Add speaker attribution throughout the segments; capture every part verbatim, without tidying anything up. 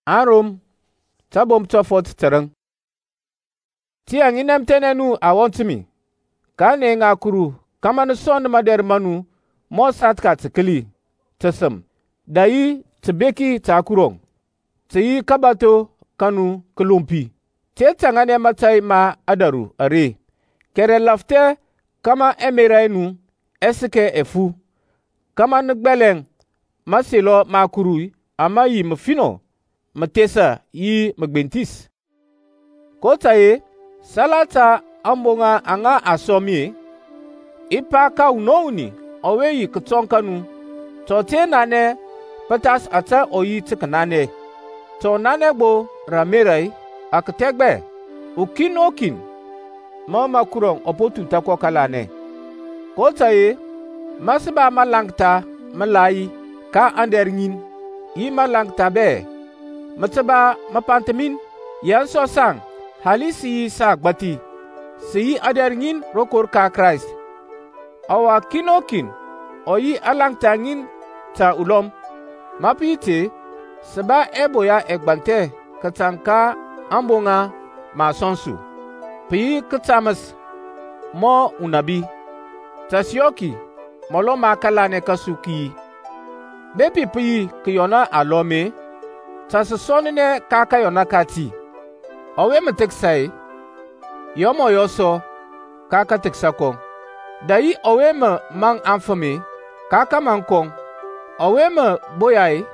Speaker 1: Arom tabom tofot tereng. Ti anginem tenenu awontumi. Kane ngakuru kamanu son mader manu mosat ka tsikili tesem. Dayi tibeki takurong. Tiyi kabato kanu kelumpi. Tetangane matai ma adaru are. Kere lafte kama emerainu esike efu. Kama nugbeleng masilo makuru ama yi mfino. Matesa yi magbentis. Kotaye salata ambonga anga asomie. Ipa ka unouni owe yi katonkanu. Tote nane patas ata oyi tikanane. To nane bo ramerai akategbe. Ukin okin. Mama kurong opotu tako kalane. Kotaye masiba malangta malai ka anderngin. Yi malangta be. Mataba mapantamin yan so sang halisi yi sa gbati si aderngin rokor ka Christ awa kinokin oyi alangtangin ta ulom mapite seba eboya egbante katanka ambonga masonsu pi katamas mo unabi tasyoki molo makalane kasuki bepi pi kiyona alome Tasa sonine kaka yona kati. Owe me teksai. Yomo yoso kaka teksakong. Dayi owe me mang amfame kaka mangkong. Owe me boyai.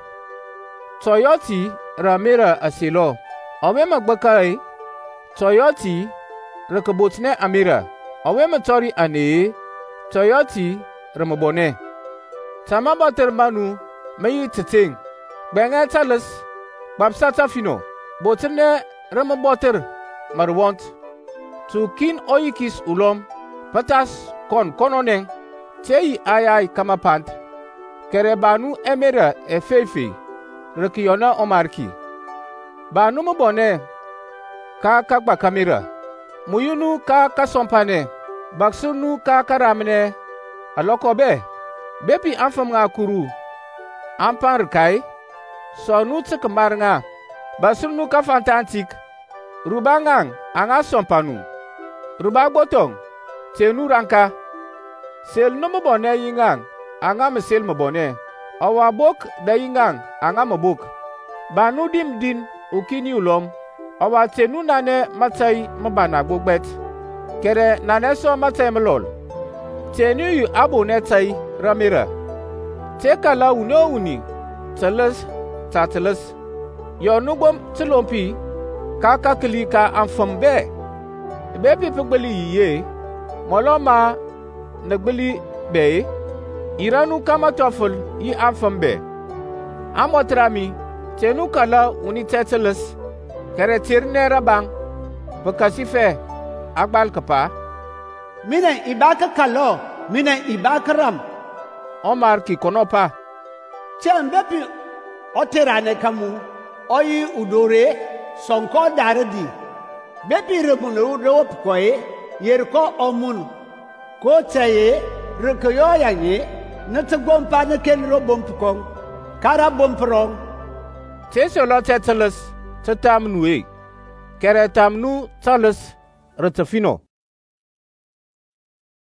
Speaker 1: Toyoti ramira asilo. Owe me gbakai. Toyoti rekabotne amira. Owe me tori ane. Toyoti ramabone. Tamabater manu meyi teteng. Benga talas. Babsata fino, botene remaboter marwant. Tu kin oyikis ulom, patas kon kononeng, tei ayai kamapant. Kere banu emera e fefe, rekiyona omarki. Banu mabone, ka kakba kamera. Muyunu ka kasompane, baksunu ka karamene, alokobe. Bepi anfam nga kuru, ampan rekai. So nu tsik mar nga, basur nu ka fantantik, ruba ngang, anga sompanu, ruba botong, te nu ranka, sel no mabone yingang, anga mesel mabone, awa bok da yingang, anga mabok, banu dim din, ukini ulom, awa te nu nane matai mabana bogbet, kere nane so matai melol, te nu yu abone tai ramira, te kala uno uni, teles, Tateles, yo nubom tilompi, kaka klika anfam be. Bepi pgbeli ye, moloma nagbeli be, iranu kama tofel yi anfam be. Amotrami, tenu kala uni teteles, kere tirne rabang, bekasife, agbal kapa.
Speaker 2: Mina ibaka kalo, mina ibaka ram.
Speaker 1: Omar ki konopa.
Speaker 2: Tiyan bepi oterane kamu oyi udore sonko daradi bepi remuno rop koye yerko omun ko taye rekoyo yanyi natagom pa na ken robom pukong kara bomprong
Speaker 1: teso lo teteles tetamnu e kere tamnu tales retafino